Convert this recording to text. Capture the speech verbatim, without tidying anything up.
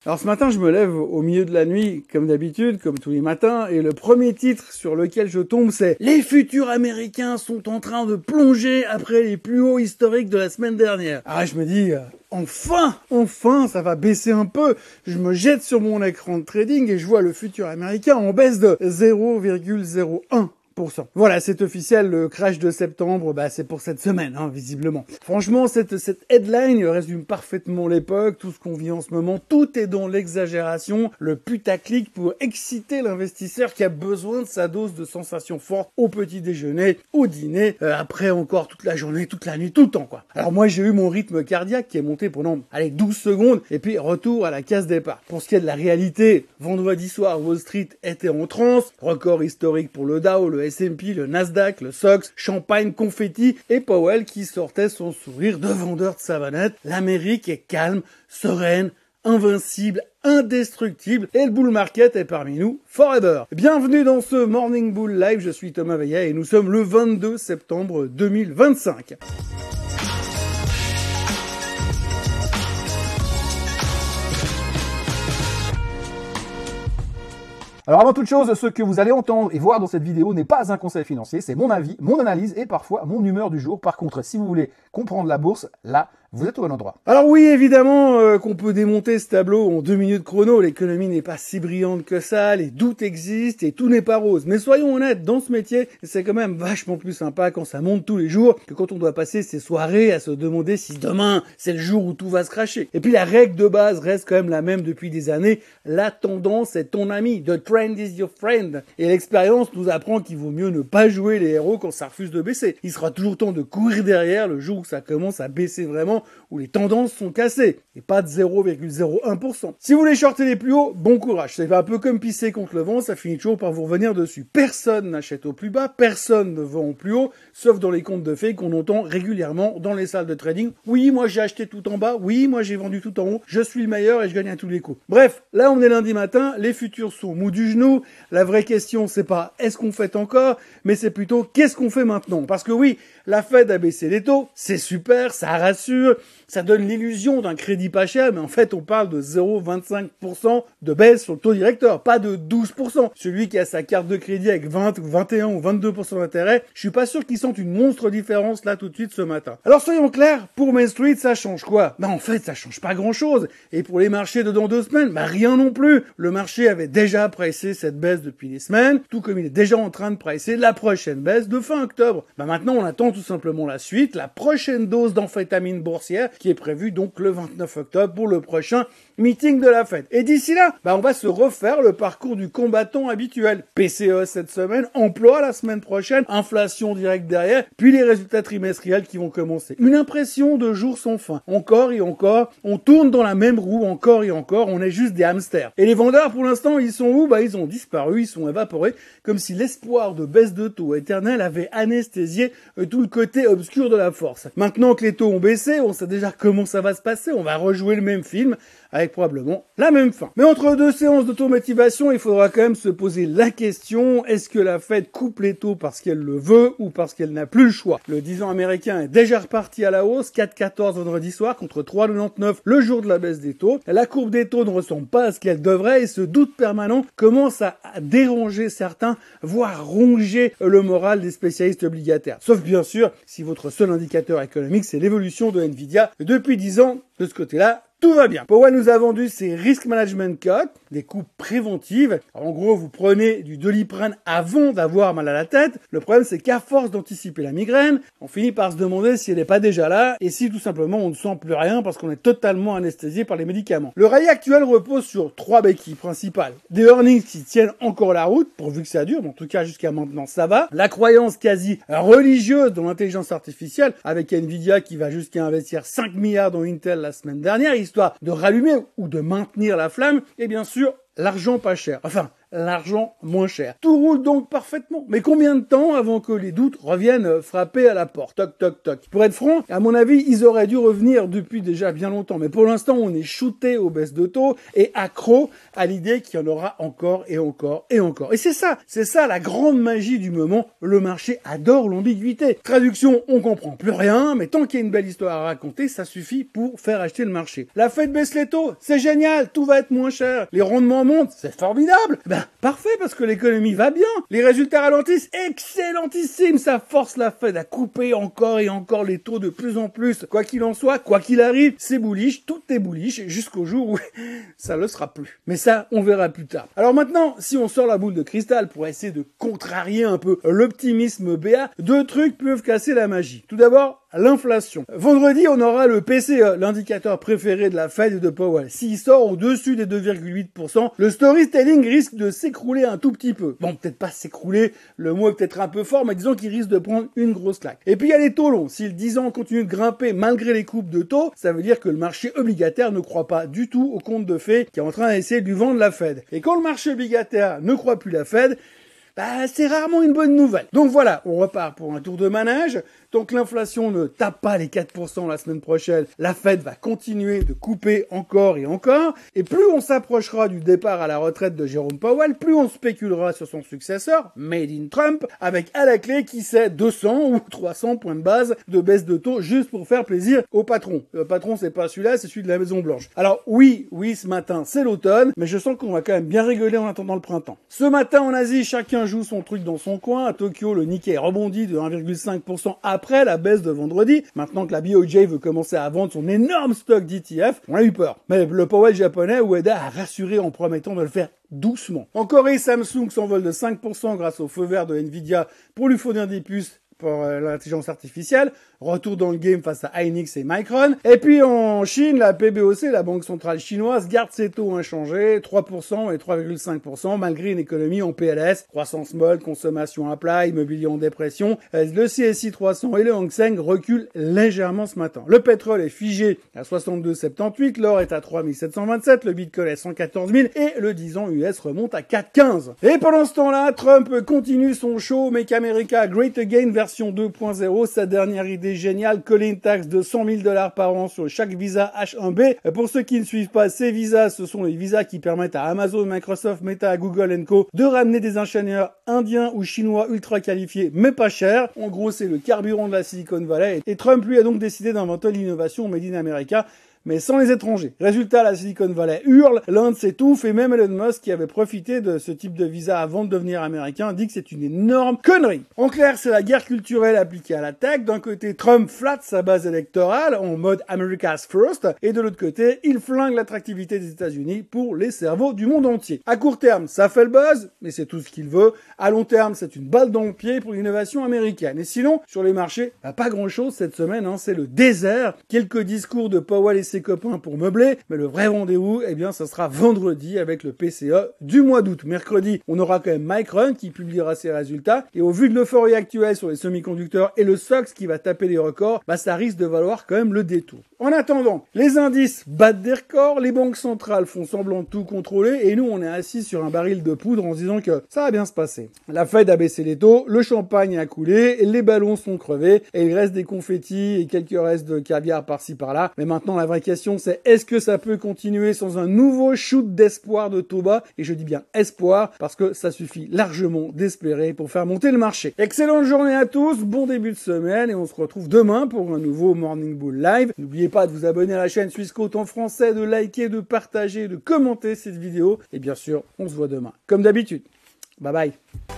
Alors ce matin, je me lève au milieu de la nuit, comme d'habitude, comme tous les matins, et le premier titre sur lequel je tombe, c'est « Les futurs américains sont en train de plonger après les plus hauts historiques de la semaine dernière ». Ah, je me dis, euh, enfin, enfin, ça va baisser un peu. Je me jette sur mon écran de trading et je vois le futur américain en baisse de zéro virgule zéro un. Voilà, c'est officiel, le crash de septembre, bah c'est pour cette semaine, hein, visiblement. Franchement, cette, cette headline résume parfaitement l'époque, tout ce qu'on vit en ce moment, tout est dans l'exagération, le putaclic pour exciter l'investisseur qui a besoin de sa dose de sensations fortes au petit déjeuner, au dîner, euh, après encore toute la journée, toute la nuit, tout le temps, quoi. Alors moi, j'ai eu mon rythme cardiaque qui est monté pendant, allez, douze secondes, et puis retour à la case départ. Pour ce qui est de la réalité, vendredi soir, Wall Street était en transe, record historique pour le Dow, le S and P, le Nasdaq, le S O X, champagne, confetti et Powell qui sortait son sourire de vendeur de savonnette. L'Amérique est calme, sereine, invincible, indestructible et le bull market est parmi nous forever. Bienvenue dans ce Morning Bull Live, je suis Thomas Veillet et nous sommes le vingt-deux septembre deux mille vingt-cinq. Alors avant toute chose, ce que vous allez entendre et voir dans cette vidéo n'est pas un conseil financier, c'est mon avis, mon analyse et parfois mon humeur du jour. Par contre, si vous voulez comprendre la bourse, là, vous êtes au bon endroit. Alors oui, évidemment euh, qu'on peut démonter ce tableau en deux minutes chrono, l'économie n'est pas si brillante que ça, les doutes existent et tout n'est pas rose. Mais soyons honnêtes, dans ce métier, c'est quand même vachement plus sympa quand ça monte tous les jours que quand on doit passer ses soirées à se demander si demain, c'est le jour où tout va se cracher. Et puis la règle de base reste quand même la même depuis des années, la tendance est ton ami, the trend is your friend. Et l'expérience nous apprend qu'il vaut mieux ne pas jouer les héros quand ça refuse de baisser. Il sera toujours temps de courir derrière le jour où ça commence à baisser vraiment, où les tendances sont cassées, et pas de zéro virgule zéro un pour cent. Si vous voulez shorter les plus hauts, bon courage. C'est un peu comme pisser contre le vent, ça finit toujours par vous revenir dessus. Personne n'achète au plus bas, personne ne vend au plus haut, sauf dans les contes de fées qu'on entend régulièrement dans les salles de trading. Oui, moi j'ai acheté tout en bas, oui, moi j'ai vendu tout en haut, je suis le meilleur et je gagne à tous les coups. Bref, là on est lundi matin, les futurs sont mous du genou. La vraie question, c'est pas est-ce qu'on fait encore, mais c'est plutôt qu'est-ce qu'on fait maintenant. Parce que oui, la Fed a baissé les taux, c'est super, ça rassure, ça donne l'illusion d'un crédit pas cher, mais en fait, on parle de zéro virgule vingt-cinq pour cent de baisse sur le taux directeur, pas de douze pour cent. Celui qui a sa carte de crédit avec vingt ou vingt et un ou vingt-deux pour cent d'intérêt, je suis pas sûr qu'il sente une monstre différence là tout de suite ce matin. Alors soyons clairs, pour Main Street, ça change quoi? Bah en fait, ça change pas grand-chose. Et pour les marchés de dans deux semaines, bah rien non plus. Le marché avait déjà pricé cette baisse depuis des semaines, tout comme il est déjà en train de pricer la prochaine baisse de fin octobre. Bah maintenant, on attend tout simplement la suite, la prochaine dose d'amphétamine boursière qui est prévu donc le vingt-neuf octobre pour le prochain meeting de la Fed. Et d'ici là, bah on va se refaire le parcours du combattant habituel. P C E cette semaine, emploi la semaine prochaine, inflation directe derrière, puis les résultats trimestriels qui vont commencer. Une impression de jour sans fin. Encore et encore, on tourne dans la même roue, encore et encore, on est juste des hamsters. Et les vendeurs, pour l'instant, ils sont où? Bah ils ont disparu, ils sont évaporés, comme si l'espoir de baisse de taux éternel avait anesthésié tout le côté obscur de la force. Maintenant que les taux ont baissé, on sait déjà comment ça va se passer, on va rejouer le même film, avec probablement la même fin. Mais entre deux séances d'automotivation, il faudra quand même se poser la question, est-ce que la Fed coupe les taux parce qu'elle le veut ou parce qu'elle n'a plus le choix? Le dix ans américain est déjà reparti à la hausse, quatre virgule quatorze vendredi soir contre trois virgule quatre-vingt-dix-neuf le jour de la baisse des taux. La courbe des taux ne ressemble pas à ce qu'elle devrait et ce doute permanent commence à déranger certains, voire ronger le moral des spécialistes obligataires. Sauf bien sûr, si votre seul indicateur économique c'est l'évolution de Nvidia depuis dix ans, de ce côté-là, tout va bien. Powell nous a vendu ses risk management cuts, des coupes préventives. Alors, en gros, vous prenez du Doliprane avant d'avoir mal à la tête. Le problème, c'est qu'à force d'anticiper la migraine, on finit par se demander si elle n'est pas déjà là et si tout simplement on ne sent plus rien parce qu'on est totalement anesthésié par les médicaments. Le rallye actuel repose sur trois béquilles principales. Des earnings qui tiennent encore la route, pourvu que ça dure, mais en tout cas jusqu'à maintenant ça va. La croyance quasi religieuse dans l'intelligence artificielle avec Nvidia qui va jusqu'à investir cinq milliards dans Intel la semaine dernière, histoire de rallumer ou de maintenir la flamme, et bien sûr, l'argent pas cher. Enfin, l'argent moins cher. Tout roule donc parfaitement. Mais combien de temps avant que les doutes reviennent frapper à la porte? Toc, toc, toc. Pour être franc, à mon avis, ils auraient dû revenir depuis déjà bien longtemps. Mais pour l'instant, on est shooté aux baisses de taux et accro à l'idée qu'il y en aura encore et encore et encore. Et c'est ça, c'est ça la grande magie du moment. Le marché adore l'ambiguïté. Traduction, on comprend plus rien, mais tant qu'il y a une belle histoire à raconter, ça suffit pour faire acheter le marché. La Fed baisse les taux, c'est génial, tout va être moins cher. Les rendements montent, c'est formidable. Ben, parfait, parce que l'économie va bien. Les résultats ralentissent, excellentissime. Ça force la Fed à couper encore et encore les taux de plus en plus. Quoi qu'il en soit, quoi qu'il arrive, c'est bullish, tout est bullish, jusqu'au jour où ça le sera plus. Mais ça, on verra plus tard. Alors maintenant, si on sort la boule de cristal pour essayer de contrarier un peu l'optimisme B A, deux trucs peuvent casser la magie. Tout d'abord, l'inflation. Vendredi, on aura le P C E, l'indicateur préféré de la Fed et de Powell. S'il sort au-dessus des deux virgule huit pour cent, le storytelling risque de s'écrouler un tout petit peu. Bon, peut-être pas s'écrouler, le mot est peut-être un peu fort, mais disons qu'il risque de prendre une grosse claque. Et puis il y a les taux longs. Si le dix ans continue de grimper malgré les coupes de taux, ça veut dire que le marché obligataire ne croit pas du tout au conte de fées qui est en train d'essayer de lui vendre la Fed. Et quand le marché obligataire ne croit plus la Fed, bah, c'est rarement une bonne nouvelle. Donc voilà, on repart pour un tour de manège. Tant que l'inflation ne tape pas les quatre pour cent la semaine prochaine, la Fed va continuer de couper encore et encore. Et plus on s'approchera du départ à la retraite de Jérôme Powell, plus on spéculera sur son successeur, Made in Trump, avec à la clé, qui sait, deux cents ou trois cents points de base de baisse de taux juste pour faire plaisir au patron. Le patron, c'est pas celui-là, c'est celui de la Maison Blanche. Alors oui, oui, ce matin, c'est l'automne, mais je sens qu'on va quand même bien rigoler en attendant le printemps. Ce matin, en Asie, chacun joue son truc dans son coin. À Tokyo, le Nikkei rebondit de un virgule cinq pour cent après la baisse de vendredi. Maintenant que la B O J veut commencer à vendre son énorme stock d'E T F, on a eu peur. Mais le Powell japonais, Ueda, a rassuré en promettant de le faire doucement. En Corée, Samsung s'envole de cinq pour cent grâce au feu vert de Nvidia pour lui fournir des puces pour euh, l'intelligence artificielle. Retour dans le game face à Hynix et Micron. Et puis en Chine, la P B O C, la banque centrale chinoise, garde ses taux inchangés, trois pour cent et trois virgule cinq pour cent, malgré une économie en P L S, croissance molle, consommation à plat, immobilier en dépression. Le C S I trois cents et le Hang Seng reculent légèrement ce matin. Le pétrole est figé à soixante-deux virgule soixante-dix-huit, l'or est à trois mille sept cent vingt-sept, le bitcoin est à cent quatorze mille et le dix ans U S remonte à quatre virgule quinze. Et pendant ce temps-là, Trump continue son show Make America Great Again version deux point zéro, sa dernière idée génial, coller une taxe de cent mille dollars par an sur chaque visa H un B. Pour ceux qui ne suivent pas, ces visas, ce sont les visas qui permettent à Amazon, Microsoft, Meta, Google and Co de ramener des ingénieurs indiens ou chinois ultra qualifiés, mais pas chers. En gros, c'est le carburant de la Silicon Valley. Et Trump, lui, a donc décidé d'inventer l'innovation Made in America, mais sans les étrangers. Résultat, la Silicon Valley hurle, l'Inde s'étouffe, et même Elon Musk, qui avait profité de ce type de visa avant de devenir américain, dit que c'est une énorme connerie. En clair, c'est la guerre culturelle appliquée à la tech. D'un côté, Trump flatte sa base électorale en mode America's First, et de l'autre côté, il flingue l'attractivité des États-Unis pour les cerveaux du monde entier. À court terme, ça fait le buzz, mais c'est tout ce qu'il veut. À long terme, c'est une balle dans le pied pour l'innovation américaine. Et sinon, sur les marchés, bah, pas grand-chose cette semaine, hein, c'est le désert. Quelques discours de Powell et ses copains pour meubler, mais le vrai rendez-vous, eh bien, ça sera vendredi avec le P C E du mois d'août. Mercredi, on aura quand même Micron qui publiera ses résultats, et au vu de l'euphorie actuelle sur les semi-conducteurs et le S O X qui va taper les records, bah, ça risque de valoir quand même le détour. En attendant, les indices battent des records, les banques centrales font semblant de tout contrôler, et nous, on est assis sur un baril de poudre en se disant que ça va bien se passer. La Fed a baissé les taux, le champagne a coulé, les ballons sont crevés, et il reste des confettis et quelques restes de caviar par-ci par-là. Mais maintenant, la vraie question, c'est est-ce que ça peut continuer sans un nouveau shoot d'espoir de taux bas? Et je dis bien espoir, parce que ça suffit largement d'espérer pour faire monter le marché. Excellente journée à tous, bon début de semaine, et on se retrouve demain pour un nouveau Morning Bull Live. N'oubliez pas de vous abonner à la chaîne Swissquote en français, de liker, de partager, de commenter cette vidéo, et bien sûr, on se voit demain. Comme d'habitude. Bye bye.